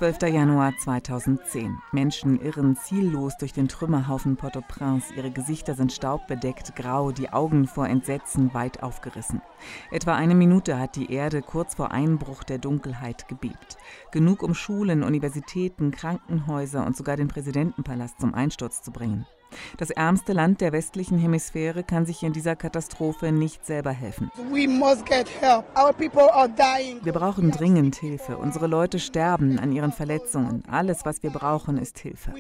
12. Januar 2010. Menschen irren ziellos durch den Trümmerhaufen Port-au-Prince. Ihre Gesichter sind staubbedeckt, grau, die Augen vor Entsetzen weit aufgerissen. Etwa eine Minute hat die Erde kurz vor Einbruch der Dunkelheit gebebt. Genug, um Schulen, Universitäten, Krankenhäuser und sogar den Präsidentenpalast zum Einsturz zu bringen. Das ärmste Land der westlichen Hemisphäre kann sich in dieser Katastrophe nicht selber helfen. Wir brauchen dringend Hilfe. Unsere Leute sterben an ihren Verletzungen. Alles, was wir brauchen, ist Hilfe.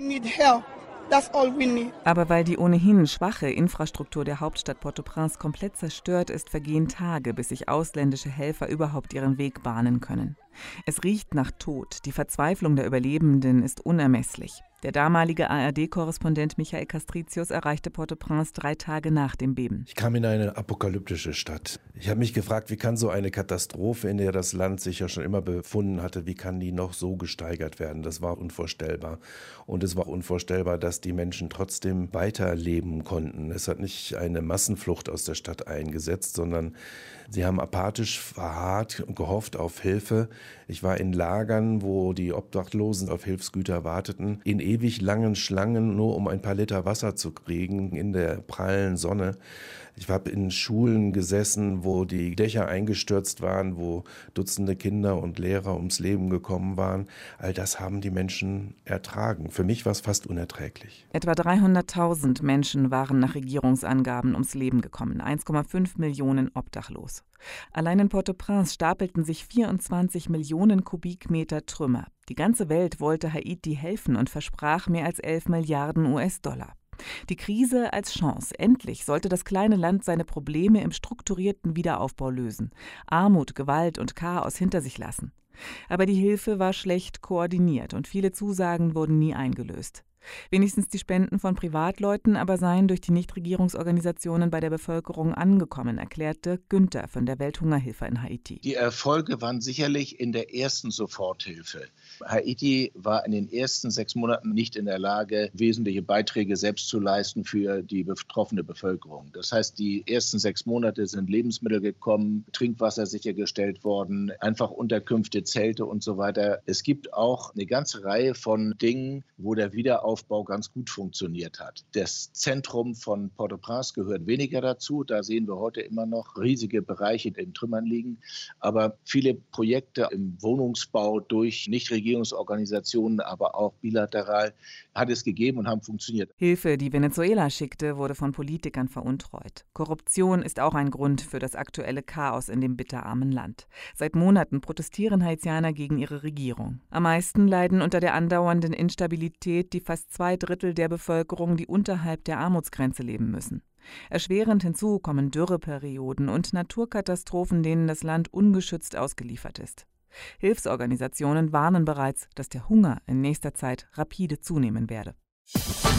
Aber weil die ohnehin schwache Infrastruktur der Hauptstadt Port-au-Prince komplett zerstört ist, vergehen Tage, bis sich ausländische Helfer überhaupt ihren Weg bahnen können. Es riecht nach Tod. Die Verzweiflung der Überlebenden ist unermesslich. Der damalige ARD-Korrespondent Michael Castricius erreichte Port-au-Prince 3 Tage nach dem Beben. Ich kam in eine apokalyptische Stadt. Ich habe mich gefragt, wie kann so eine Katastrophe, in der das Land sich ja schon immer befunden hatte, wie kann die noch so gesteigert werden? Das war unvorstellbar. Und es war unvorstellbar, dass die Menschen trotzdem weiterleben konnten. Es hat nicht eine Massenflucht aus der Stadt eingesetzt, sondern sie haben apathisch verharrt und gehofft auf Hilfe. Ich war in Lagern, wo die Obdachlosen auf Hilfsgüter warteten, in ewig langen Schlangen, nur um ein paar Liter Wasser zu kriegen in der prallen Sonne. Ich habe in Schulen gesessen, wo die Dächer eingestürzt waren, wo Dutzende Kinder und Lehrer ums Leben gekommen waren. All das haben die Menschen ertragen. Für mich war es fast unerträglich. Etwa 300.000 Menschen waren nach Regierungsangaben ums Leben gekommen, 1,5 Millionen obdachlos. Allein in Port-au-Prince stapelten sich 24 Millionen Kubikmeter Trümmer. Die ganze Welt wollte Haiti helfen und versprach mehr als 11 Milliarden US-Dollar. Die Krise als Chance. Endlich sollte das kleine Land seine Probleme im strukturierten Wiederaufbau lösen, Armut, Gewalt und Chaos hinter sich lassen. Aber die Hilfe war schlecht koordiniert und viele Zusagen wurden nie eingelöst. Wenigstens die Spenden von Privatleuten aber seien durch die Nichtregierungsorganisationen bei der Bevölkerung angekommen, erklärte Günther von der Welthungerhilfe in Haiti. Die Erfolge waren sicherlich in der ersten Soforthilfe. Haiti war in den ersten 6 Monaten nicht in der Lage, wesentliche Beiträge selbst zu leisten für die betroffene Bevölkerung. Das heißt, die ersten 6 Monate sind Lebensmittel gekommen, Trinkwasser sichergestellt worden, einfach Unterkünfte, Zelte und so weiter. Es gibt auch eine ganze Reihe von Dingen, wo der Wiederaufbau ganz gut funktioniert hat. Das Zentrum von Port-au-Prince gehört weniger dazu. Da sehen wir heute immer noch riesige Bereiche, die in Trümmern liegen. Aber viele Projekte im Wohnungsbau durch Nichtregierungsorganisationen, aber auch bilateral, hat es gegeben und haben funktioniert. Hilfe, die Venezuela schickte, wurde von Politikern veruntreut. Korruption ist auch ein Grund für das aktuelle Chaos in dem bitterarmen Land. Seit Monaten protestieren Haitianer gegen ihre Regierung. Am meisten leiden unter der andauernden Instabilität die fast 2/3 der Bevölkerung, die unterhalb der Armutsgrenze leben müssen. Erschwerend hinzu kommen Dürreperioden und Naturkatastrophen, denen das Land ungeschützt ausgeliefert ist. Hilfsorganisationen warnen bereits, dass der Hunger in nächster Zeit rapide zunehmen werde.